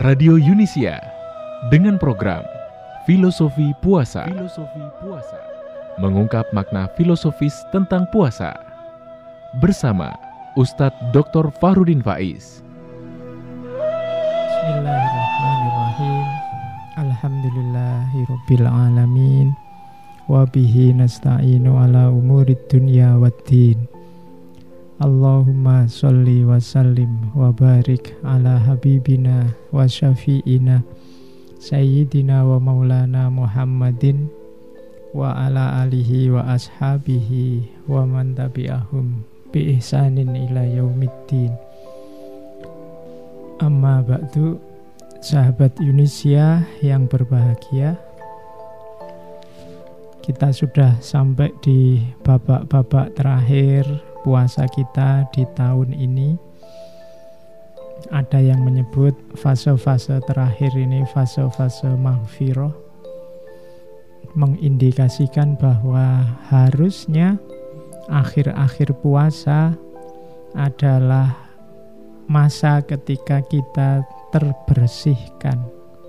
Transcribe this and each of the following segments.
Radio Yunisia dengan program Filosofi Puasa. Mengungkap makna filosofis tentang puasa bersama Ustadz Dr. Fahrudin Faiz. Bismillahirrahmanirrahim. Alhamdulillahirabbil alamin. Wa bihi nasta'inu ala umurid dunya waddin. Allahumma sholli wa sallim wa barik ala habibina wa syafi'ina sayyidina wa maulana Muhammadin wa ala alihi wa ashabihi wa man tabi'ahum bi ihsanin ila yaumiddin. Amma ba'du, sahabat Yunisia yang berbahagia, kita sudah sampai di babak-babak terakhir puasa kita di tahun ini. Ada yang menyebut fase-fase terakhir ini fase-fase maghfirah, mengindikasikan bahwa harusnya akhir-akhir puasa adalah masa ketika kita terbersihkan.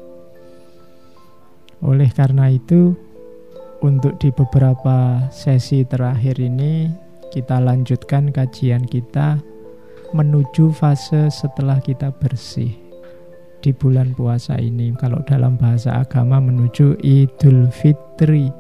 Oleh karena itu, untuk di beberapa sesi terakhir ini kita lanjutkan kajian kita menuju fase setelah kita bersih di bulan puasa ini. Kalau dalam bahasa agama menuju Idul Fitri.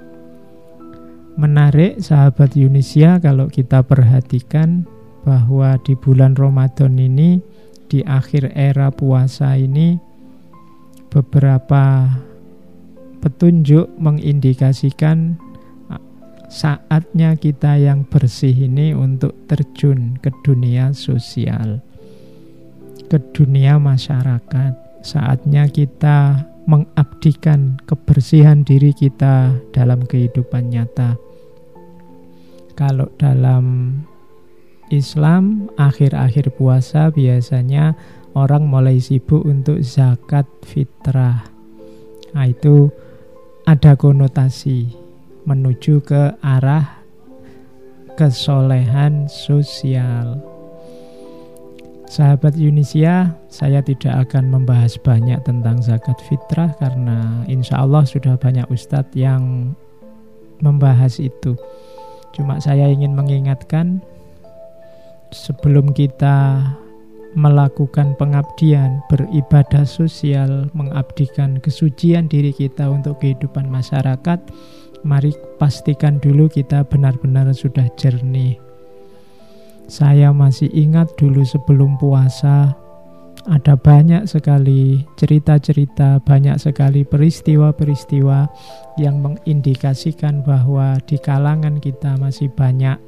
Menarik sahabat Yunisia kalau kita perhatikan bahwa di bulan Ramadan ini, di akhir era puasa ini, beberapa petunjuk mengindikasikan saatnya kita yang bersih ini untuk terjun ke dunia sosial, ke dunia masyarakat. Saatnya kita mengabdikan kebersihan diri kita dalam kehidupan nyata. Kalau dalam Islam, akhir-akhir puasa biasanya orang mulai sibuk untuk zakat fitrah. Nah, itu ada konotasi menuju ke arah kesolehan sosial. Sahabat Yunisia, saya tidak akan membahas banyak tentang zakat fitrah karena insya Allah sudah banyak ustadz yang membahas itu. Cuma saya ingin mengingatkan, sebelum kita melakukan pengabdian, beribadah sosial, mengabdikan kesucian diri kita untuk kehidupan masyarakat, mari pastikan dulu kita benar-benar sudah jernih. Saya masih ingat dulu sebelum puasa, ada banyak sekali cerita-cerita, banyak sekali peristiwa-peristiwa yang mengindikasikan bahwa di kalangan kita masih banyak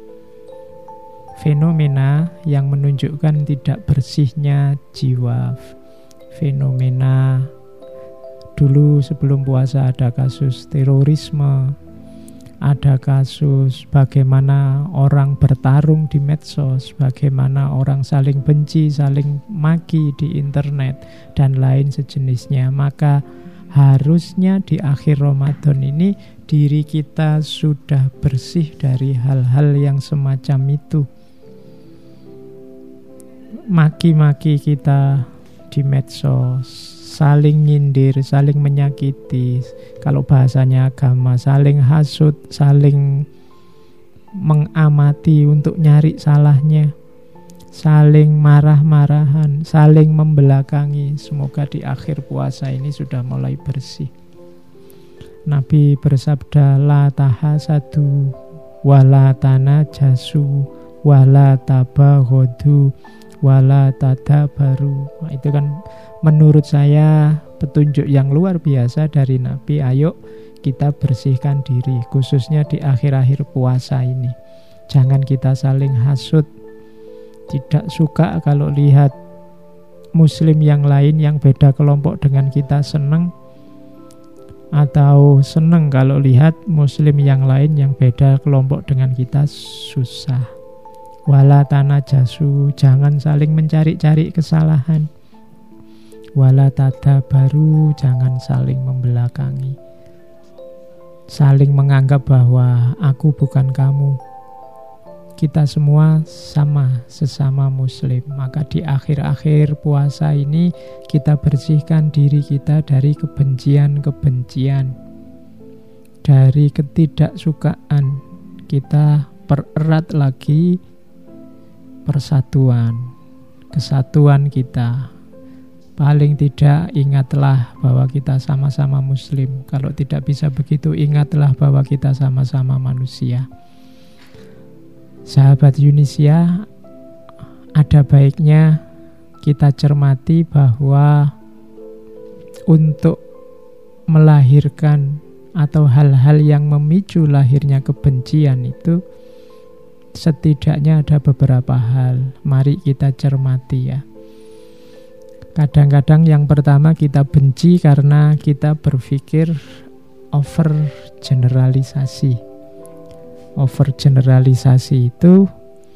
fenomena yang menunjukkan tidak bersihnya jiwa. Fenomena dulu sebelum puasa ada kasus terorisme, ada kasus bagaimana orang bertarung di medsos, bagaimana orang saling benci, saling maki di internet, dan lain sejenisnya. Maka harusnya di akhir Ramadan ini diri kita sudah bersih dari hal-hal yang semacam itu. Maki-maki kita di medsos, saling nyindir, saling menyakiti, kalau bahasanya agama, saling hasut, saling mengamati untuk nyari salahnya, saling marah-marahan, saling membelakangi. Semoga di akhir puasa ini sudah mulai bersih. Nabi bersabda, la tahasadu wala tanajasu wala tabaghadu wala tadabaru. Nah, itu kan menurut saya petunjuk yang luar biasa dari Nabi. Ayo kita bersihkan diri, khususnya di akhir-akhir puasa ini. Jangan kita saling hasut. Tidak suka kalau lihat muslim yang lain yang beda kelompok dengan kita senang, atau senang kalau lihat muslim yang lain yang beda kelompok dengan kita susah. Wala tanajasu, jangan saling mencari-cari kesalahan. Wala tadabaru, jangan saling membelakangi, saling menganggap bahwa aku bukan kamu, kita semua sama, sesama muslim. Maka di akhir-akhir puasa ini kita bersihkan diri kita dari kebencian-kebencian, dari ketidaksukaan. Kita pererat lagi persatuan, kesatuan kita. Paling tidak ingatlah bahwa kita sama-sama muslim. Kalau tidak bisa begitu, ingatlah bahwa kita sama-sama manusia. Sahabat Yunisia, ada baiknya kita cermati bahwa untuk melahirkan atau hal-hal yang memicu lahirnya kebencian itu setidaknya ada beberapa hal. Mari kita cermati ya. Kadang-kadang yang pertama kita benci karena kita berpikir overgeneralisasi. Overgeneralisasi itu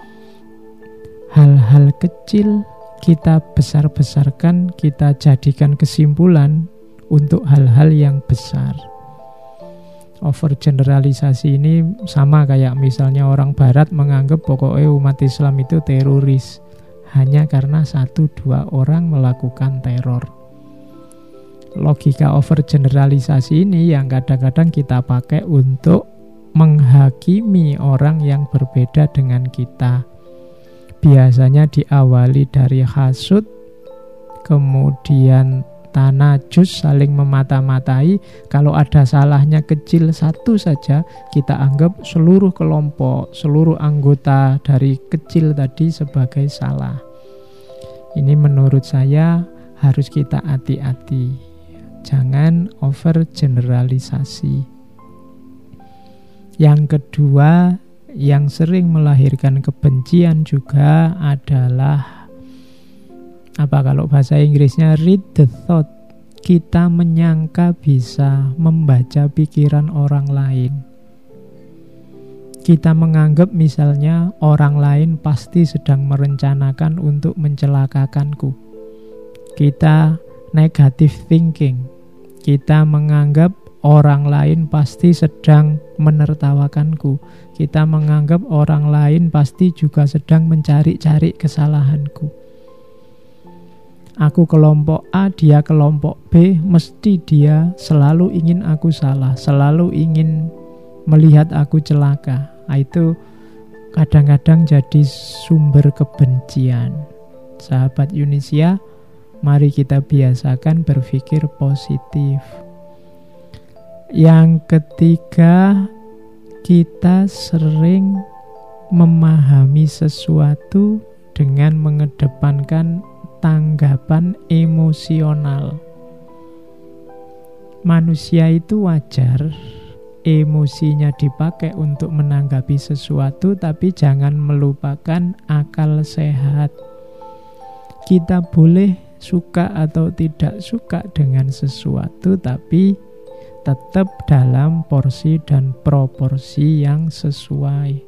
hal-hal kecil kita besar-besarkan, kita jadikan kesimpulan untuk hal-hal yang besar. Overgeneralisasi ini sama kayak misalnya orang barat menganggap pokoknya umat Islam itu teroris hanya karena 1-2 orang melakukan teror. Logika overgeneralisasi ini yang kadang-kadang kita pakai untuk menghakimi orang yang berbeda dengan kita. Biasanya diawali dari hasud, kemudian tanajus, saling memata-matai. Kalau ada salahnya kecil satu saja, kita anggap seluruh kelompok, seluruh anggota dari kecil tadi sebagai salah. Ini menurut saya harus kita hati-hati. Jangan overgeneralisasi. Yang kedua, yang sering melahirkan kebencian juga adalah apa kalau bahasa Inggrisnya read the thought. Kita menyangka bisa membaca pikiran orang lain. Kita menganggap misalnya orang lain pasti sedang merencanakan untuk mencelakakanku. Kita negative thinking. Kita menganggap orang lain pasti sedang menertawakanku. Kita menganggap orang lain pasti juga sedang mencari-cari kesalahanku. Aku kelompok A, dia kelompok B, mesti dia selalu ingin aku salah, selalu ingin melihat aku celaka. Itu kadang-kadang jadi sumber kebencian. Sahabat Yunisia, mari kita biasakan berpikir positif. Yang ketiga, kita sering memahami sesuatu dengan mengedepankan tanggapan emosional. Manusia itu wajar emosinya dipakai untuk menanggapi sesuatu, tapi jangan melupakan akal sehat. Kita boleh suka atau tidak suka dengan sesuatu, tapi tetap dalam porsi dan proporsi yang sesuai.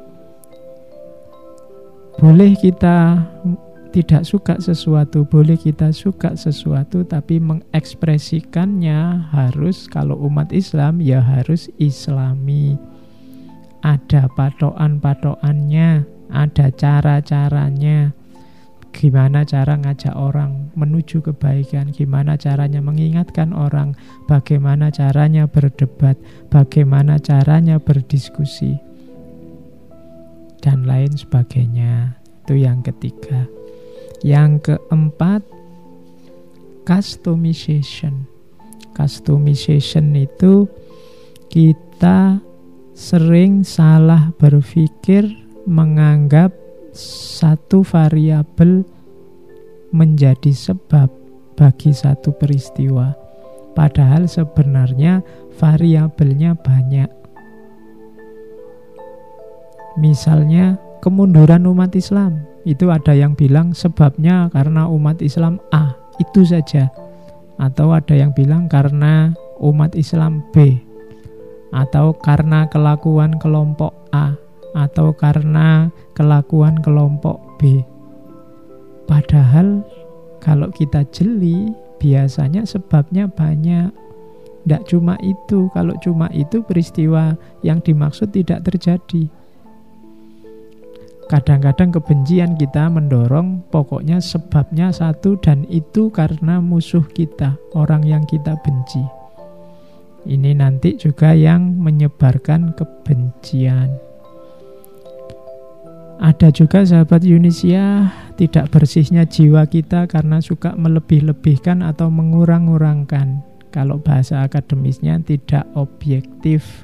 Boleh kita tidak suka sesuatu, boleh kita suka sesuatu, tapi mengekspresikannya harus, kalau umat Islam ya harus Islami. Ada patokan-patokannya, ada cara-caranya. Gimana cara ngajak orang menuju kebaikan, gimana caranya mengingatkan orang, bagaimana caranya berdebat, bagaimana caranya berdiskusi, dan lain sebagainya. Itu yang ketiga. Yang keempat, customization. Customization itu kita sering salah berpikir, menganggap satu variabel menjadi sebab bagi satu peristiwa. Padahal sebenarnya variabelnya banyak. Misalnya kemunduran umat Islam, itu ada yang bilang sebabnya karena umat Islam A, itu saja. Atau ada yang bilang karena umat Islam B, atau karena kelakuan kelompok A, atau karena kelakuan kelompok B. Padahal kalau kita jeli, biasanya sebabnya banyak. Tidak cuma itu. Kalau cuma itu, peristiwa yang dimaksud tidak terjadi. Kadang-kadang kebencian kita mendorong pokoknya sebabnya satu dan itu karena musuh kita, orang yang kita benci. Ini nanti juga yang menyebarkan kebencian. Ada juga sahabat Yunisia, tidak bersihnya jiwa kita karena suka melebih-lebihkan atau mengurang-urangkan. Kalau bahasa akademisnya tidak objektif.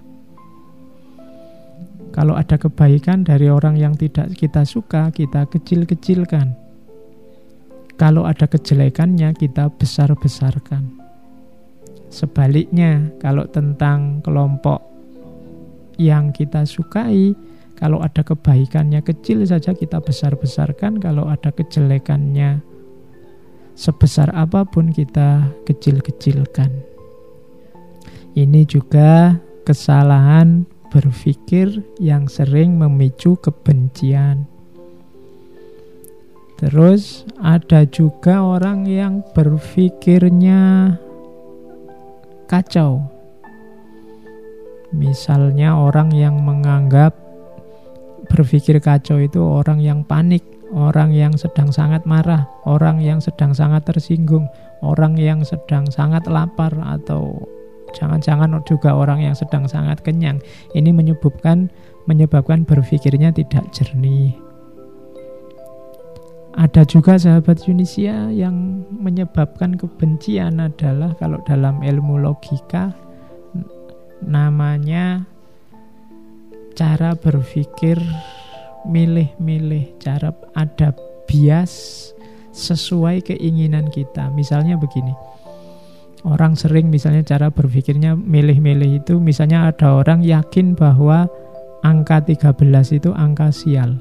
Kalau ada kebaikan dari orang yang tidak kita suka, kita kecil-kecilkan. Kalau ada kejelekannya, kita besar-besarkan. Sebaliknya, kalau tentang kelompok yang kita sukai, kalau ada kebaikannya kecil saja kita besar-besarkan, kalau ada kejelekannya sebesar apapun kita kecil-kecilkan. Ini juga kesalahan berpikir yang sering memicu kebencian. Terus ada juga orang yang berpikirnya kacau. Misalnya orang yang menganggap berpikir kacau itu orang yang panik, orang yang sedang sangat marah, orang yang sedang sangat tersinggung, orang yang sedang sangat lapar, atau jangan-jangan juga orang yang sedang sangat kenyang. Ini menyebabkan berpikirnya tidak jernih. Ada juga sahabat Yunisia yang menyebabkan kebencian adalah kalau dalam ilmu logika namanya cara berpikir milih-milih, cara ada bias sesuai keinginan kita. Misalnya begini, orang sering misalnya cara berpikirnya milih-milih itu, misalnya ada orang yakin bahwa angka 13 itu angka sial,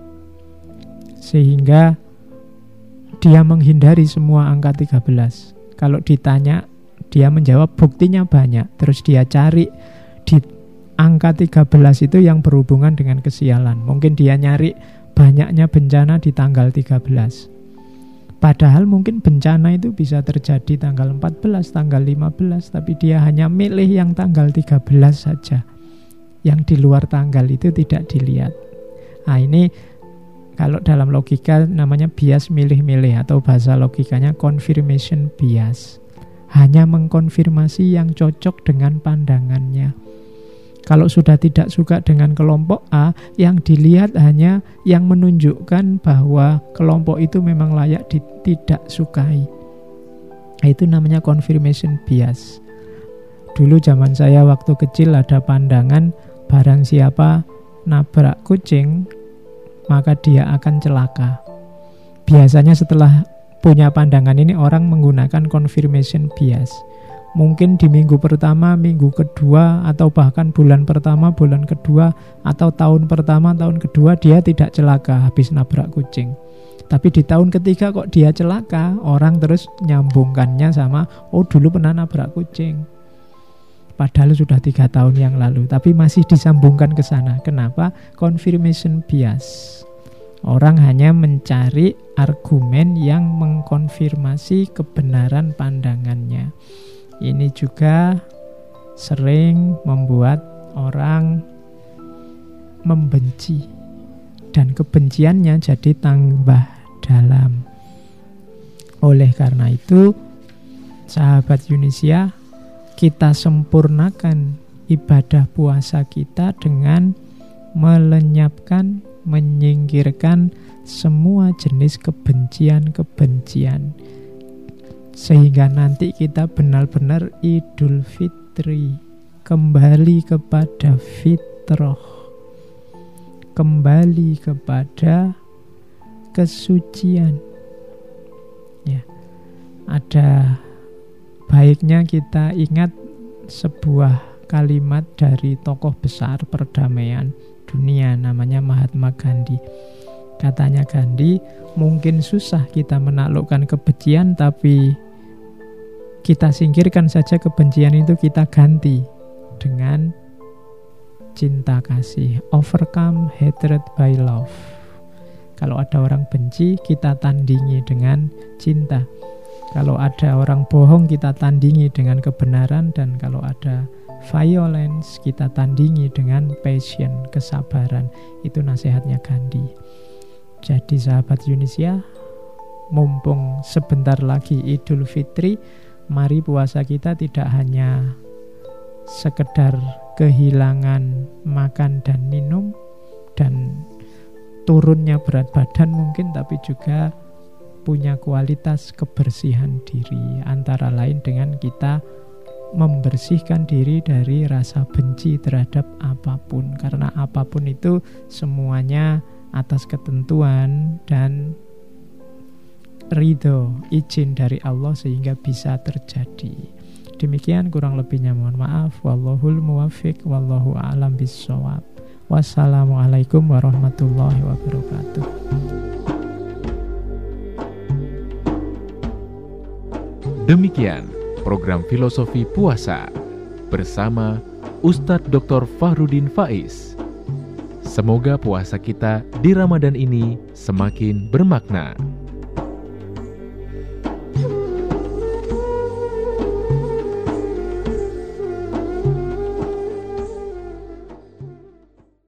sehingga dia menghindari semua angka 13. Kalau ditanya, dia menjawab buktinya banyak. Terus dia cari di angka 13 itu yang berhubungan dengan kesialan. Mungkin dia nyari banyaknya bencana di tanggal 13. Padahal mungkin bencana itu bisa terjadi tanggal 14, tanggal 15, tapi dia hanya milih yang tanggal 13 saja. Yang di luar tanggal itu tidak dilihat. Nah, ini kalau dalam logika namanya bias milih-milih, atau bahasa logikanya confirmation bias. Hanya mengkonfirmasi yang cocok dengan pandangannya. Kalau sudah tidak suka dengan kelompok A, yang dilihat hanya yang menunjukkan bahwa kelompok itu memang layak tidak sukai. Itu namanya confirmation bias. Dulu zaman saya waktu kecil ada pandangan barang siapa nabrak kucing, maka dia akan celaka. Biasanya setelah punya pandangan ini orang menggunakan confirmation bias. Mungkin di minggu pertama, minggu kedua, atau bahkan bulan pertama, bulan kedua, atau tahun pertama, tahun kedua dia tidak celaka habis nabrak kucing. Tapi di tahun ketiga kok dia celaka, orang terus nyambungkannya sama, oh dulu pernah nabrak kucing. Padahal sudah 3 tahun yang lalu, tapi masih disambungkan ke sana. Kenapa? Confirmation bias. Orang hanya mencari argumen yang mengkonfirmasi kebenaran pandangannya. Ini juga sering membuat orang membenci, dan kebenciannya jadi tambah dalam. Oleh karena itu, sahabat Yunisia, kita sempurnakan ibadah puasa kita dengan melenyapkan, menyingkirkan semua jenis kebencian-kebencian, sehingga nanti kita benar-benar Idul Fitri, kembali kepada fitrah, kembali kepada kesucian. Ya, ada baiknya kita ingat sebuah kalimat dari tokoh besar perdamaian dunia, namanya Mahatma Gandhi. Katanya Gandhi, mungkin susah kita menaklukkan kebencian, tapi kita singkirkan saja kebencian itu, kita ganti dengan cinta kasih. Overcome hatred by love. Kalau ada orang benci, kita tandingi dengan cinta. Kalau ada orang bohong, kita tandingi dengan kebenaran. Dan kalau ada violence, kita tandingi dengan passion, kesabaran. Itu nasihatnya Gandhi. Jadi sahabat Yunisia, mumpung sebentar lagi Idul Fitri, mari puasa kita tidak hanya sekedar kehilangan makan dan minum dan turunnya berat badan mungkin, tapi juga punya kualitas kebersihan diri, antara lain dengan kita membersihkan diri dari rasa benci terhadap apapun, karena apapun itu semuanya atas ketentuan dan ridho, izin dari Allah sehingga bisa terjadi. Demikian kurang lebihnya mohon maaf. Wallahul muwaffiq, wallahu a'lam bissawab. Wassalamualaikum warahmatullahi wabarakatuh. Demikian program Filosofi Puasa bersama Ustadz Dr. Fahrudin Faiz. Semoga puasa kita di Ramadan ini semakin bermakna.